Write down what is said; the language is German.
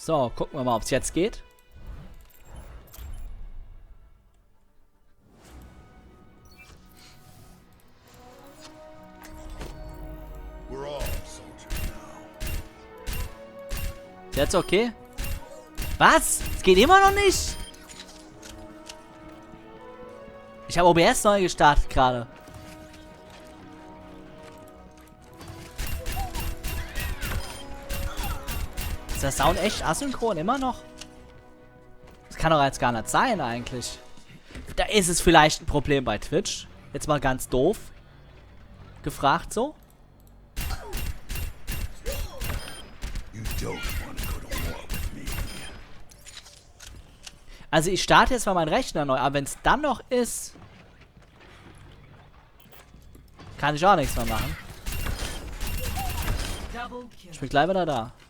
So, gucken wir mal, ob es jetzt geht. Ist jetzt okay? Was? Es geht immer noch nicht? Ich habe OBS neu gestartet gerade. Ist der Sound echt asynchron immer noch? Das kann doch jetzt gar nicht sein eigentlich. Da ist es vielleicht ein Problem bei Twitch. Jetzt mal ganz doof gefragt so. Also ich starte jetzt mal meinen Rechner neu, aber wenn es dann noch ist, kann ich auch nichts mehr machen. Ich bin gleich wieder da.